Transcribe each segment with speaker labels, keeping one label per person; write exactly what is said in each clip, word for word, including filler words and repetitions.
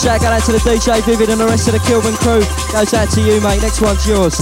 Speaker 1: shout out to the D J Vivid and the rest of the Kilburn crew. Goes out to you, mate. Next one's yours.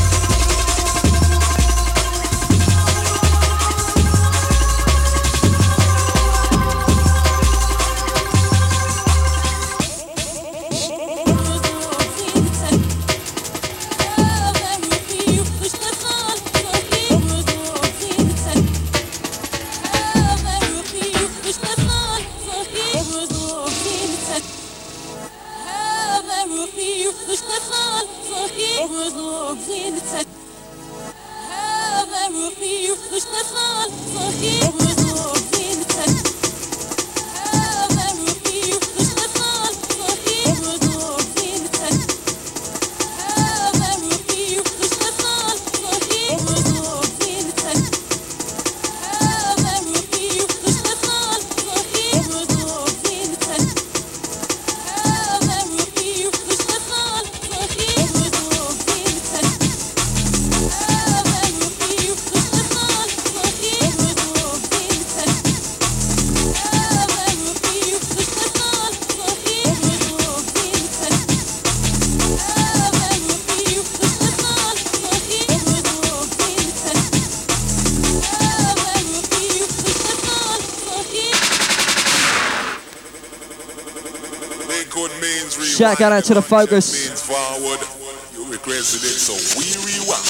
Speaker 1: Shout out to the Focus.
Speaker 2: Forward. You requested it, so we rewind.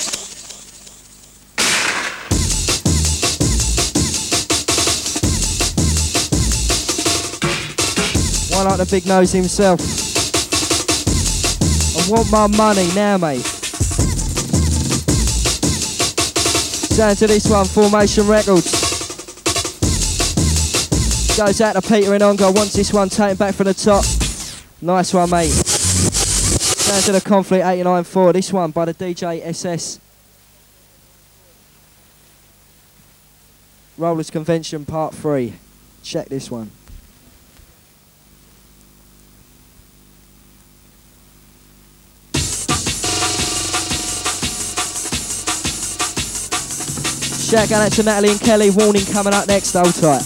Speaker 1: One like the big nose himself. I want my money now, mate. Down to this one, Formation Records. Goes out to Peter and Ongo. Wants this one taken back from the top. Nice one, mate. Down to the Conflict eighty-nine four. This one by the D J S S. Rollers Convention Part three. Check this one. Shout out to Natalie and Kelly. Warning coming up next. Hold tight.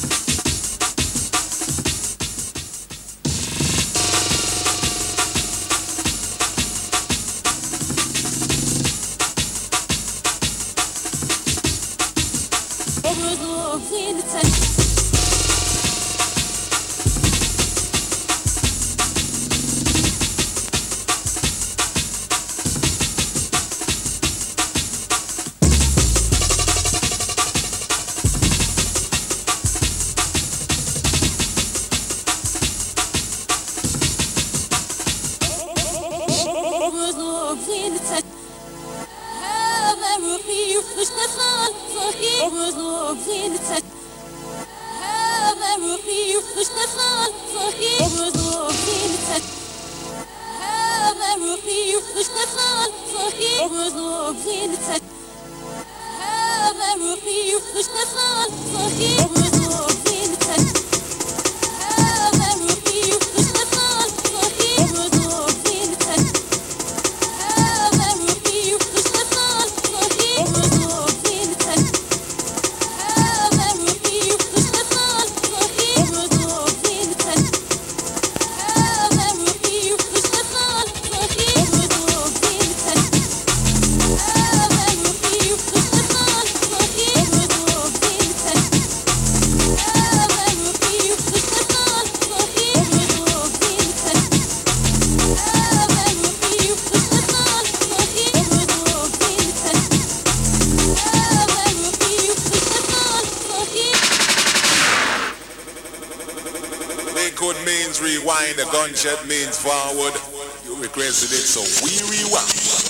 Speaker 2: Rewind, the gunshot means forward. You requested it, so we rewind.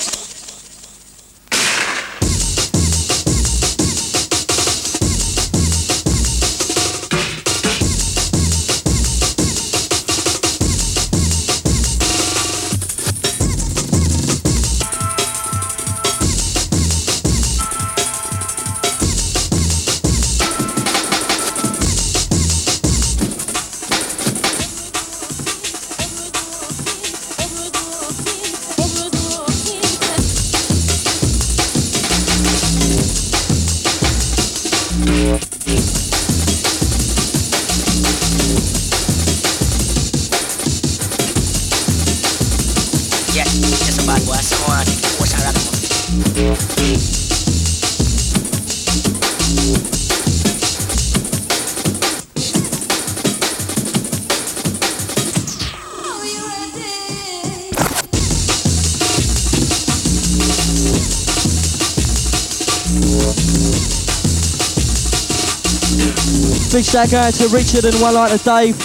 Speaker 1: Big shout out to Richard and one like to Dave.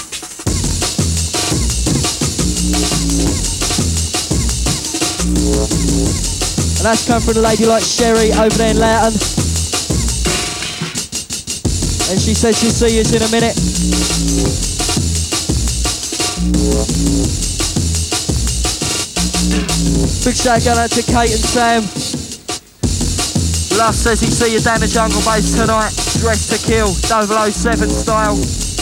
Speaker 1: And that's come from the lady like Sherry over there in Loughton. And she said she'll see us in a minute. Big shout out to Kate and Sam. Love says he see you down the jungle base tonight. Dressed to kill, double oh seven style.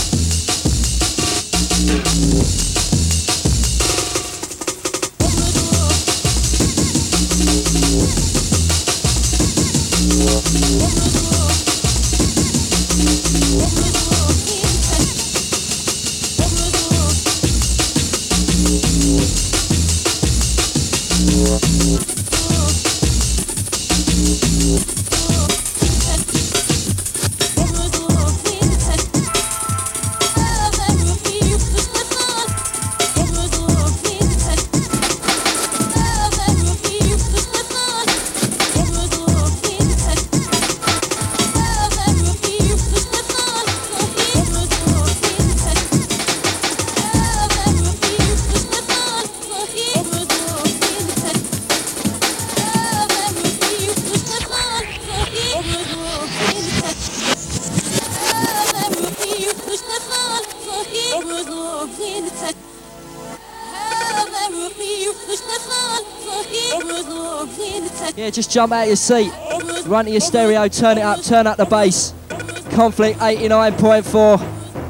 Speaker 1: Yeah, just jump out your seat, run to your stereo, turn it up, turn up the bass. Conflict eighty-nine point four.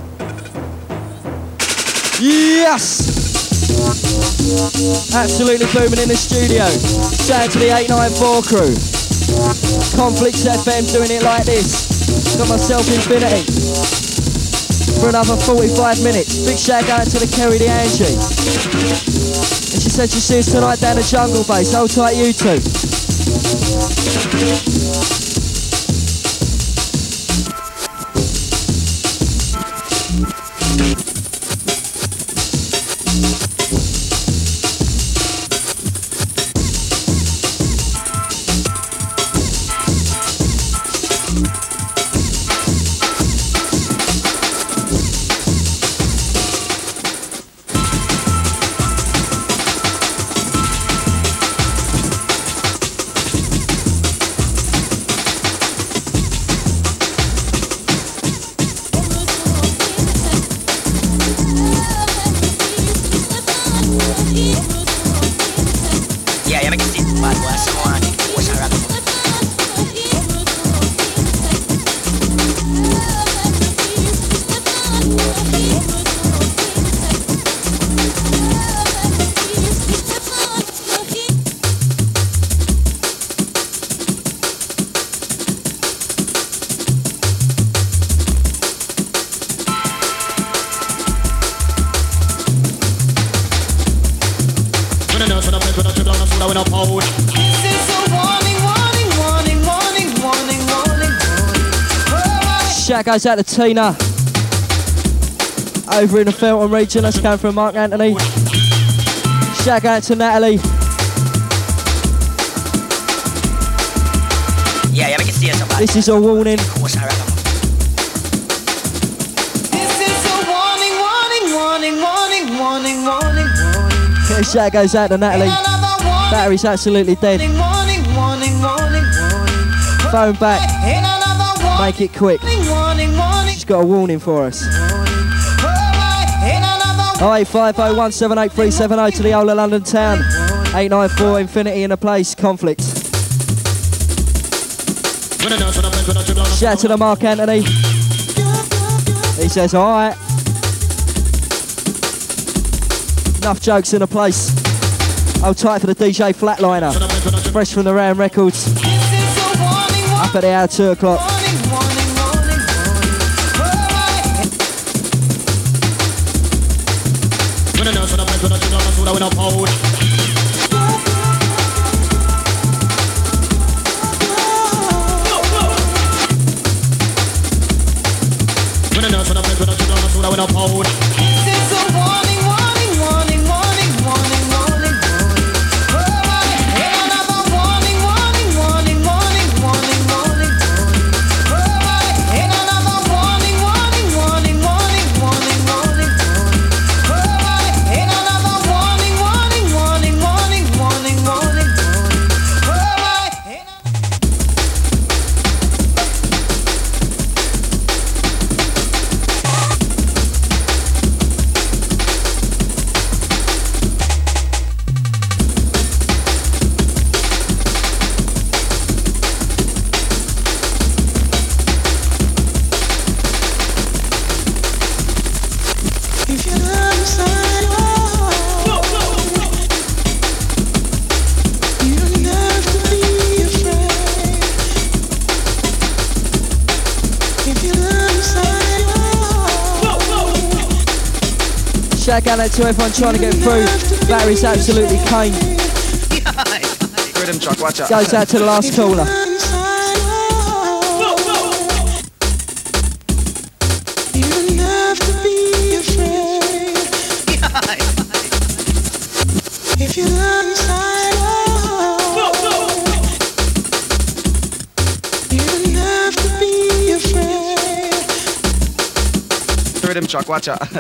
Speaker 1: Yes! Absolutely booming in the studio. Shout out to the eight nine four crew. Conflicts F M doing it like this. Got myself Infinity for another forty-five minutes. Big shout out to the Kerry, the Angie. And she said she'll see us tonight down the jungle base. Hold tight, you two. Shout goes out to Tina over in the Felton region. That's coming from Mark Anthony. Shout out to Natalie.
Speaker 3: Yeah, yeah, we can see it.
Speaker 1: This is a warning.
Speaker 3: This is a warning, warning, warning, warning, warning, warning, warning.
Speaker 1: Shout goes out to Natalie. Battery's absolutely dead.
Speaker 3: Warning, warning, warning, warning.
Speaker 1: Phone back. Make it quick. She's got a warning for us. oh eight five oh one seven eight three seven oh to the whole of London town. eight nine four Infinity in the place. Conflict. Shout out to the Mark Anthony. He says, alright. Enough jokes in the place. Hold tight for the D J Flatliner. Fresh from the Ram Records. Up at the hour, two o'clock. shout going out to everyone trying to get through. Battery's absolutely cane.
Speaker 4: Rhythm truck, watch out.
Speaker 1: Goes out to the last caller.
Speaker 3: If you love inside, you don't have to be afraid.
Speaker 4: Rhythm truck, watch out.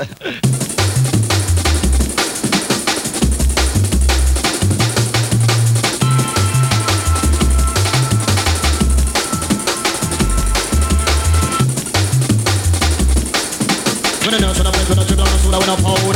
Speaker 5: When I know, when I play, when I dribble, when I when I hold.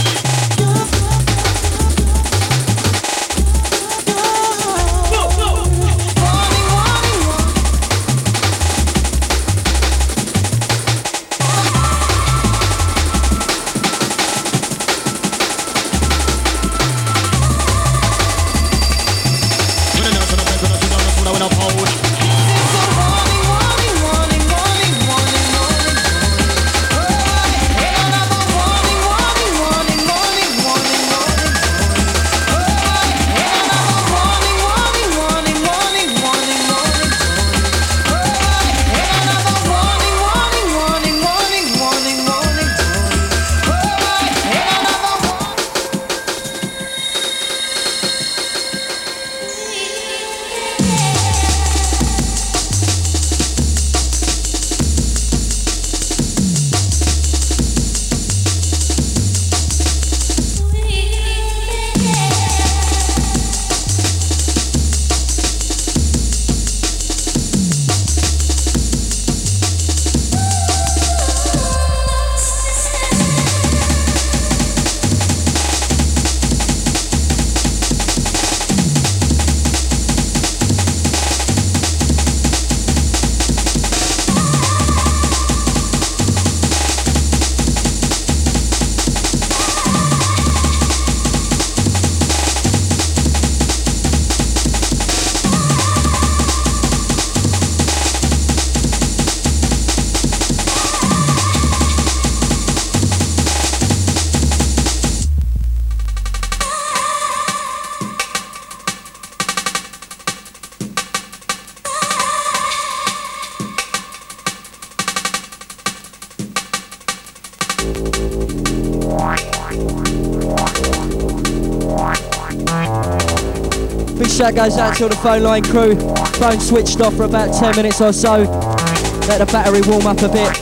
Speaker 1: Big shout goes out to all the phone line crew. Phone switched off for about ten minutes or so. Let the battery warm up a bit.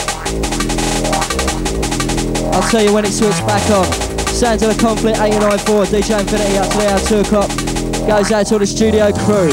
Speaker 1: I'll tell you when it switched back on. Sounds of the Conflict eight nine four, D J Infinity up to the hour two o'clock. Goes out to all the studio crew.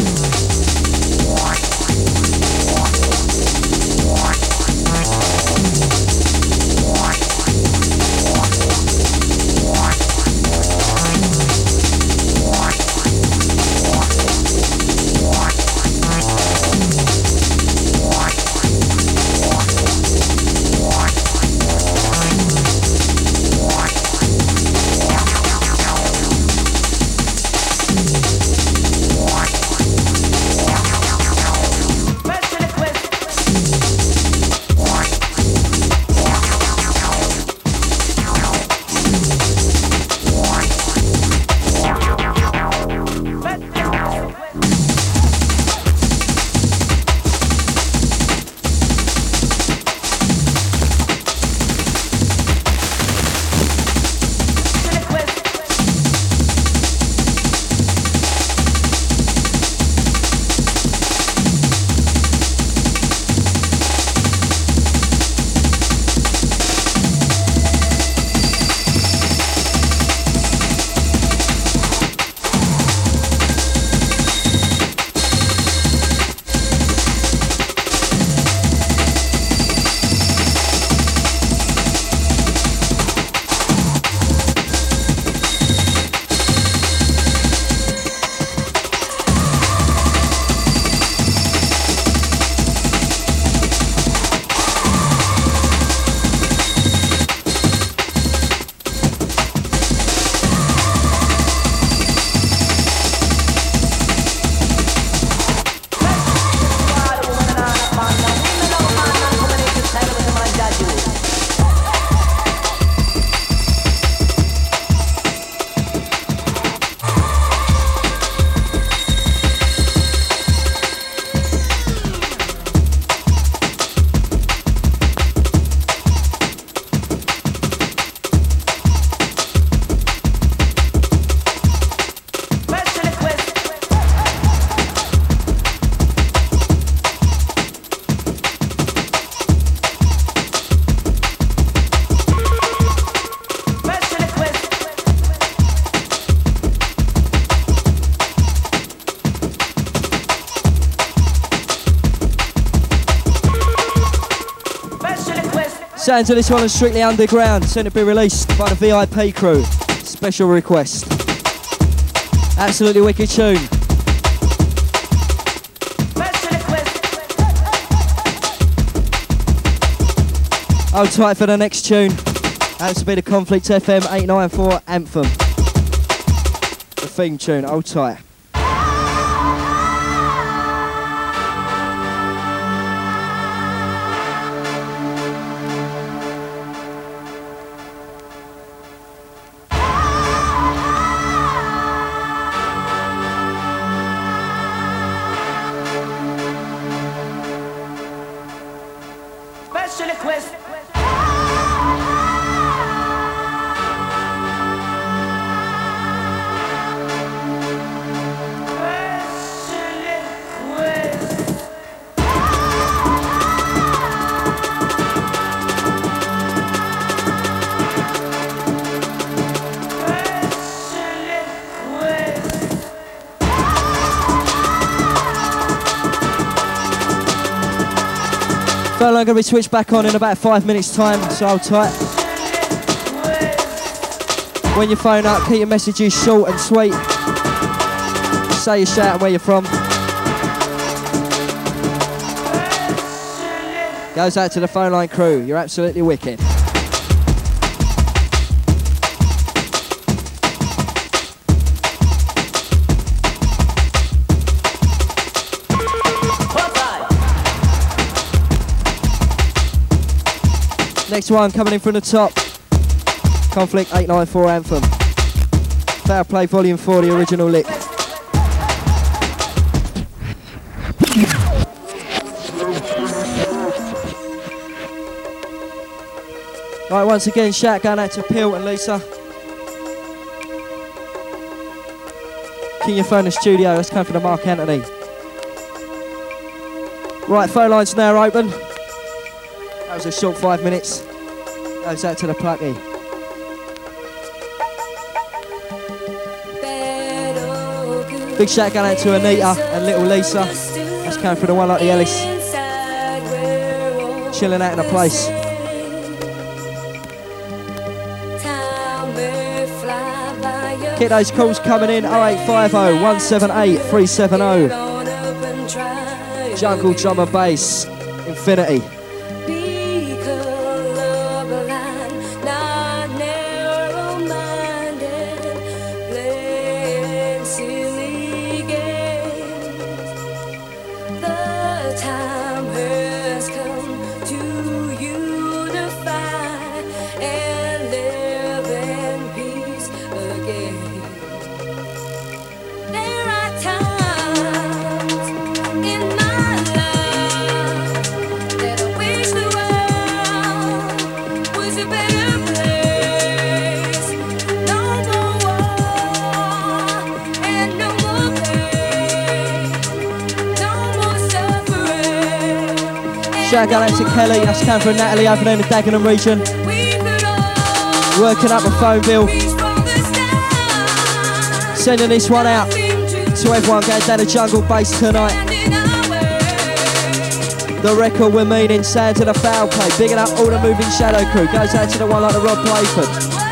Speaker 1: Sounds of this one is Strictly Underground. Soon to be released by the V I P crew. Special request. Absolutely wicked tune. Hold tight for the next tune. That's to be the Conflict F M eight nine four Anthem. The theme tune. Hold tight. Phone line going to be switched back on in about five minutes time, so hold tight. When you phone up, keep your messages short and sweet. Say your shout and where you're from. Goes out to the phone line crew, you're absolutely wicked. Next one coming in from the top. Conflict eight nine four Anthem. Fair Play Volume four, the original lick. Right, once again, shout going out to Pil and Lisa. King your phone in the studio, let's come for the Mark Anthony. Right, phone lines now open. That was a short five minutes. Goes out to the plucky. Big shout going out to Anita and little Lisa. That's coming for the one like the Ellis. Chilling out in a place. Get those calls coming in. oh eight five oh, one seven eight, three seven oh. Jungle drum and bass. Infinity. Shout out to Kelly, that's coming from Natalie over there in the Dagenham region. Working up a phone bill. Sending this one out to everyone going down the jungle bass tonight. The record we're meaning, sound to the foul play. Bigging up all the Moving Shadow crew. Goes out to the one like the Rob Playford.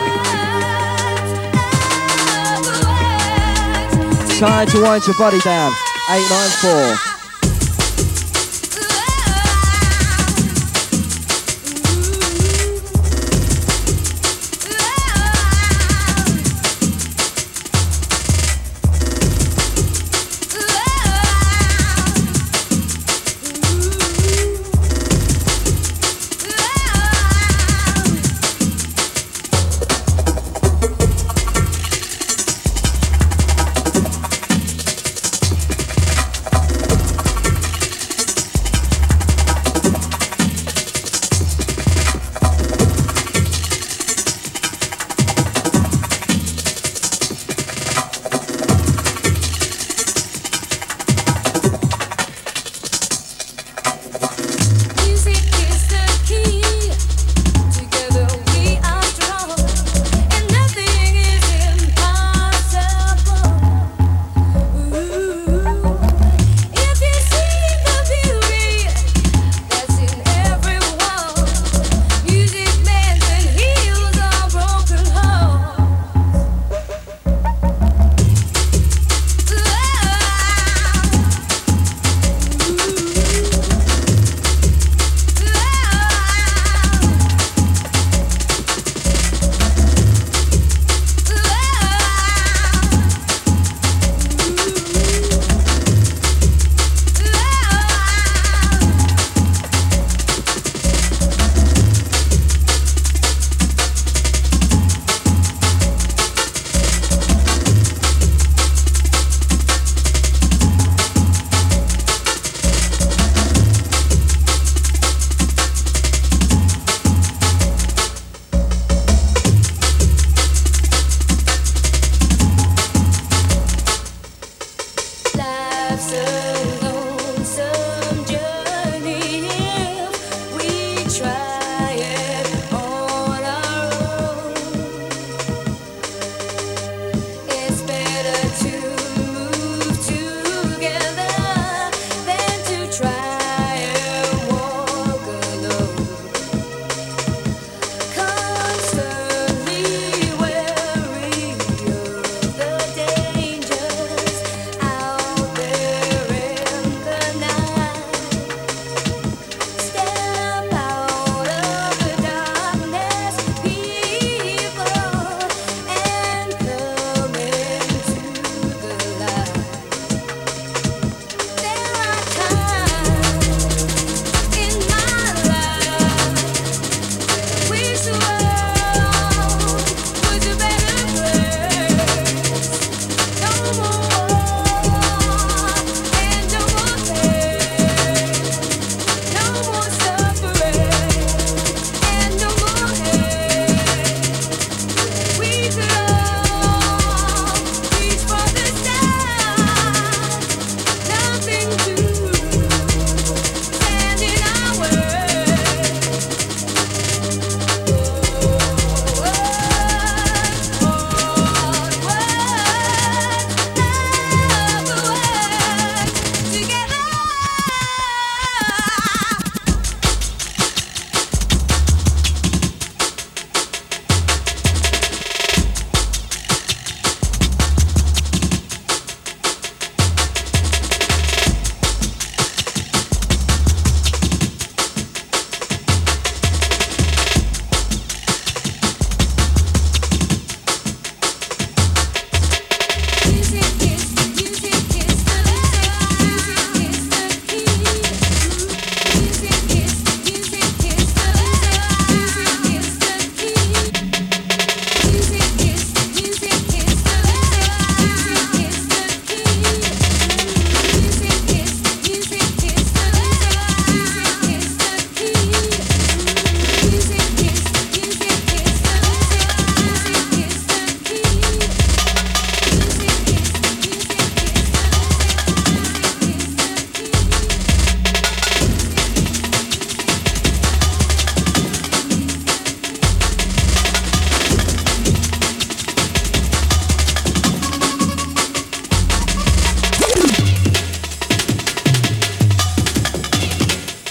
Speaker 1: Time to wind your body down. eight nine four.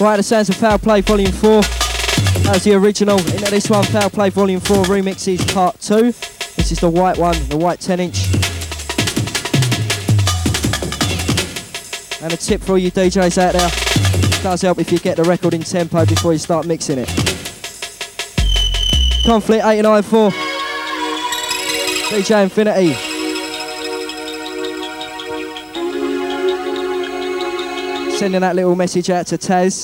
Speaker 1: Right, the sounds of Foul Play Volume four. That was the original. Into this one, Foul Play Volume four Remixes Part two. This is the white one, the white ten inch. And a tip for all you D Js out there, it does help if you get the record in tempo before you start mixing it. Conflict eighty-nine point four, D J Infinity. Sending that little message out to Taz.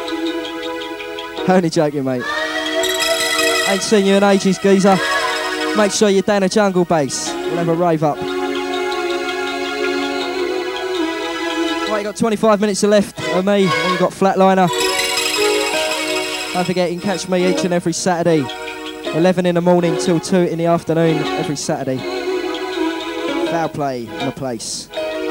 Speaker 1: Only joking, mate. Ain't seen you in ages, geezer. Make sure you're down a jungle base. We'll have a rave up. Right, you got twenty-five minutes left of me, and you got Flatliner. Don't forget, you can catch me each and every Saturday, eleven in the morning till two in the afternoon, every Saturday. Foul Play in the place.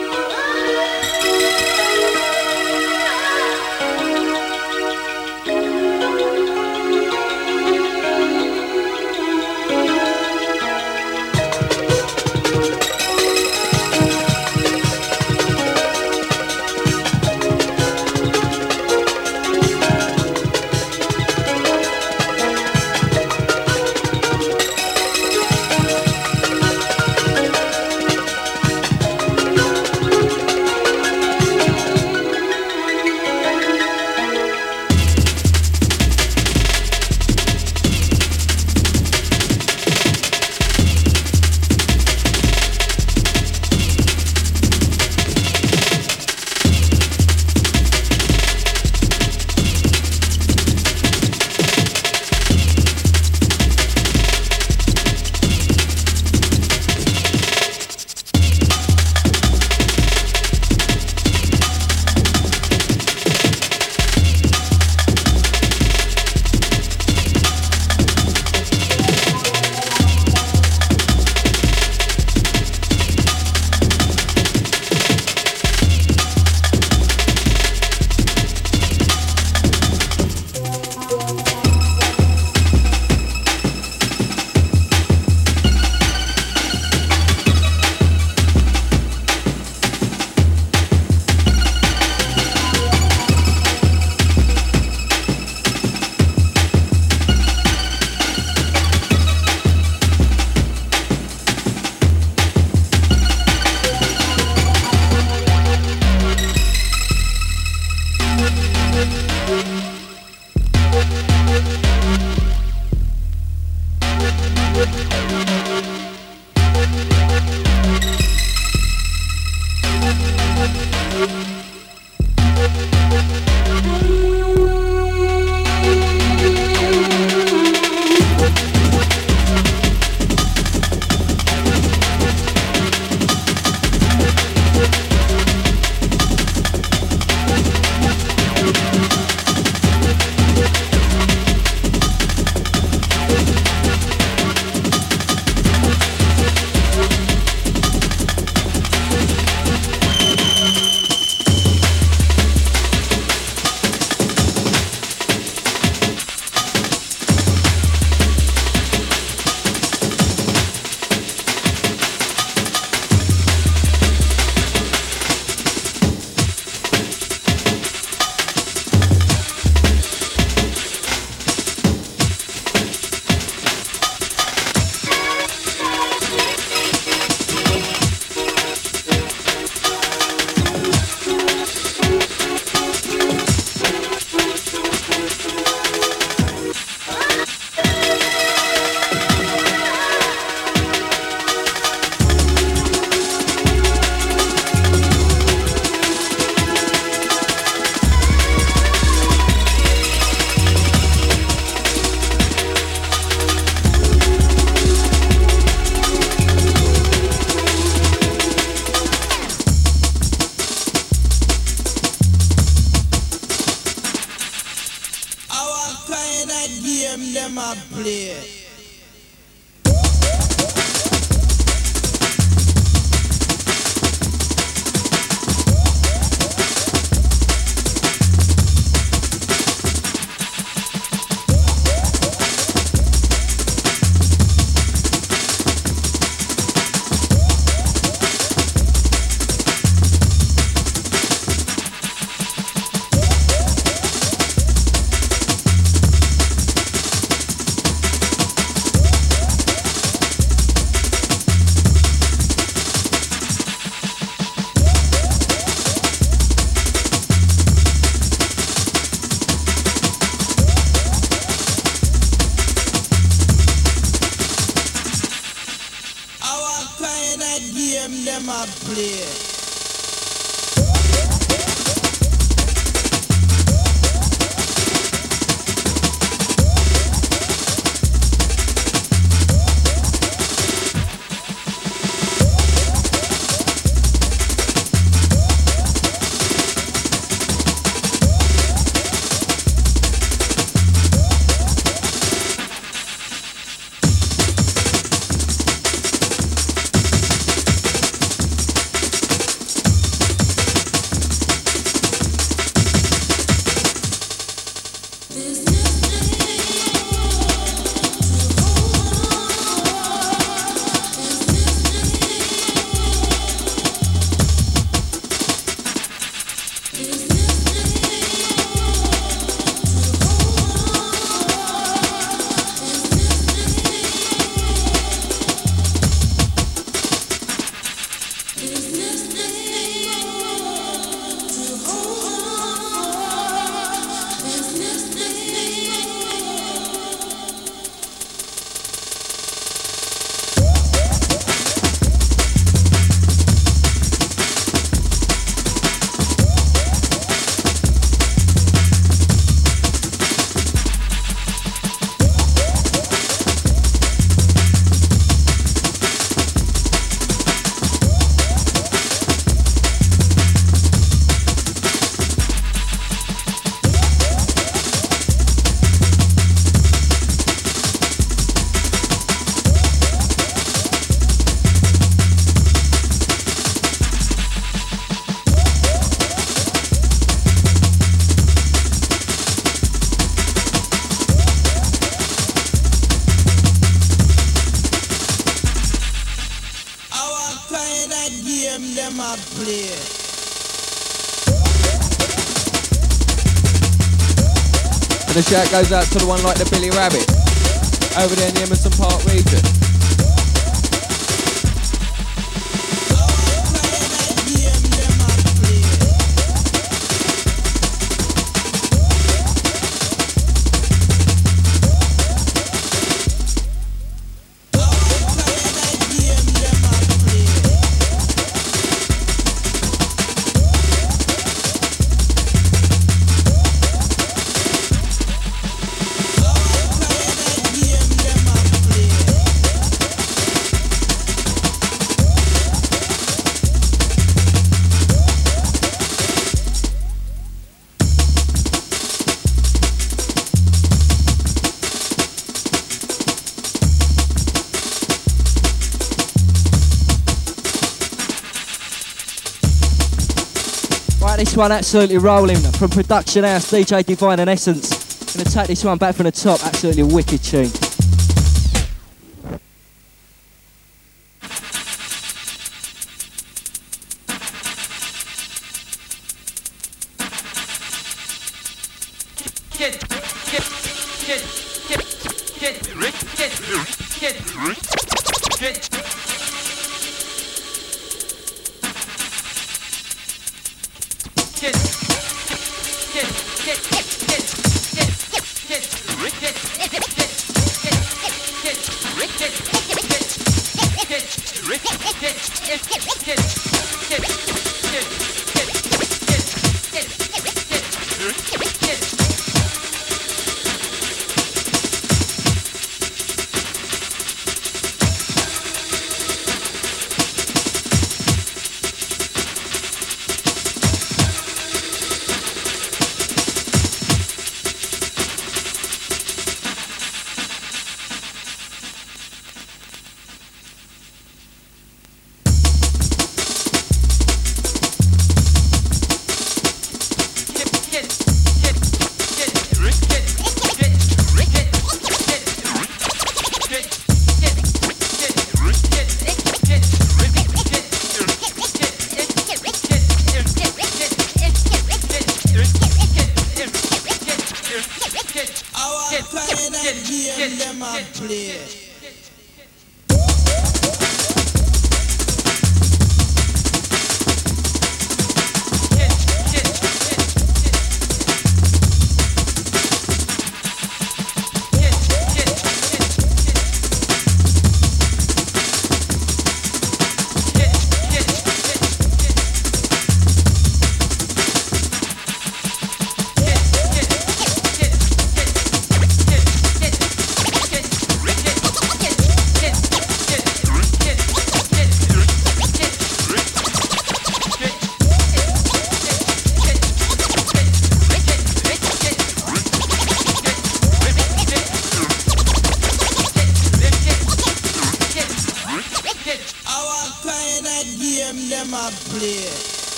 Speaker 4: them a play. play.
Speaker 1: The shout goes out to the one like the Billy Rabbit over there in the Emerson Park region. This one absolutely rolling from Production House, D J Divine and Essence. Gonna take this one back from the top, absolutely wicked tune.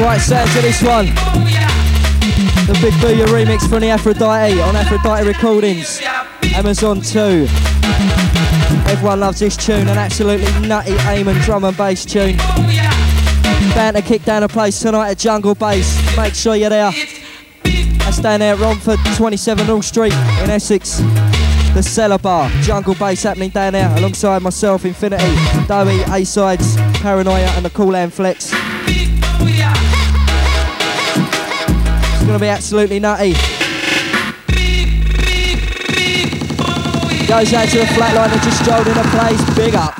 Speaker 1: Right, sound to this one. The Big Booyah remix from the Aphrodite on Aphrodite Recordings. Amazon two. Everyone loves this tune, an absolutely nutty aim and drum and bass tune. Bound to kick down a place tonight at Jungle Bass. Make sure you're there. That's down there at Romford, twenty-seven Hall Street in Essex. The Cellar Bar, Jungle Bass happening down there alongside myself, Infinity, Dowie, A-Sides, Paranoia and the Cool Hand Flex. It's going to be absolutely nutty. Goes out to the flatline that just strolled in a place. Big up.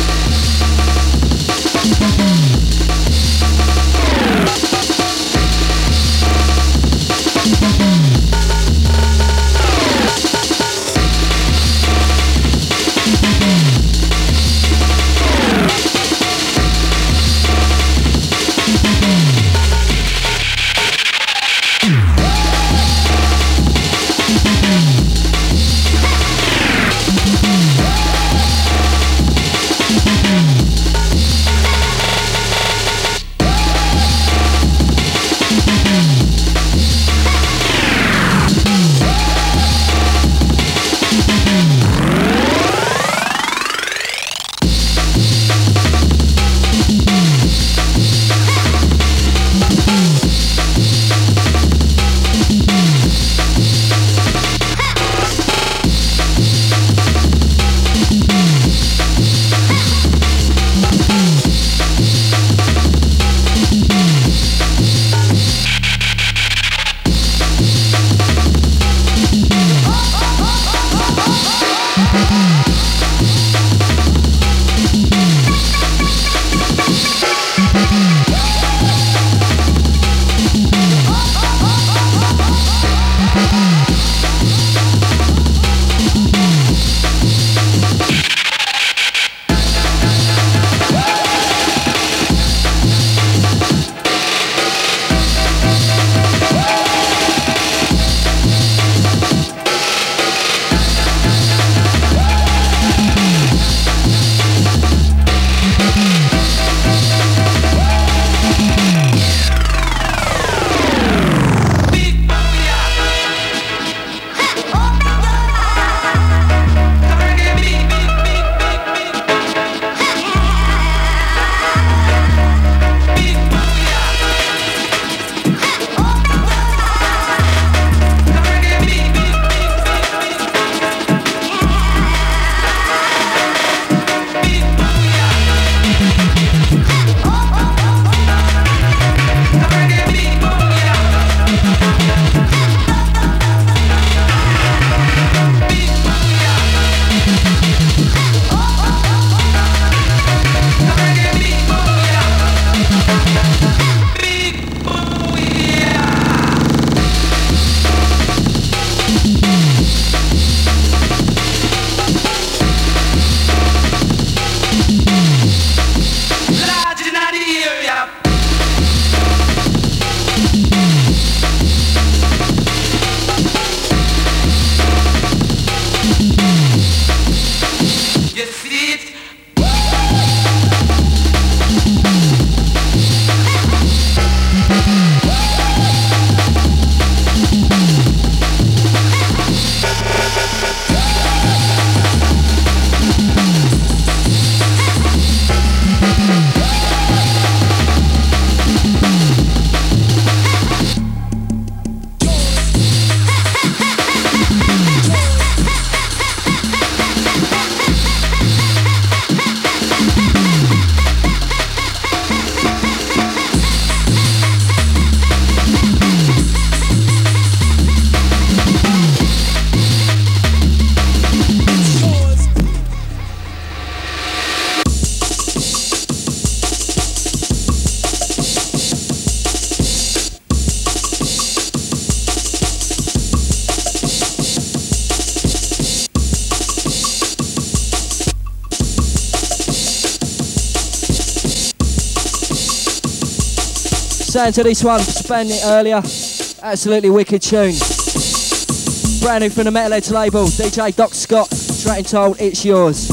Speaker 1: Sound to this one, spanned it earlier. Absolutely wicked tune. Brand new from the Metalheads label, D J Doc Scott. Straight and told, it's yours.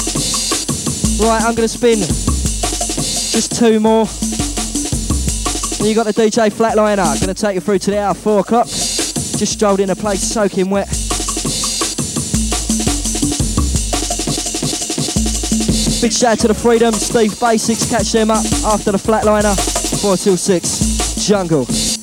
Speaker 1: Right, I'm gonna spin just two more. And you got the D J Flatliner, gonna take you through to the hour four o'clock. Just strolled in a place soaking wet. Big shout out to the Freedom, Steve Basics, catch them up after the Flatliner, four till six, Jungle.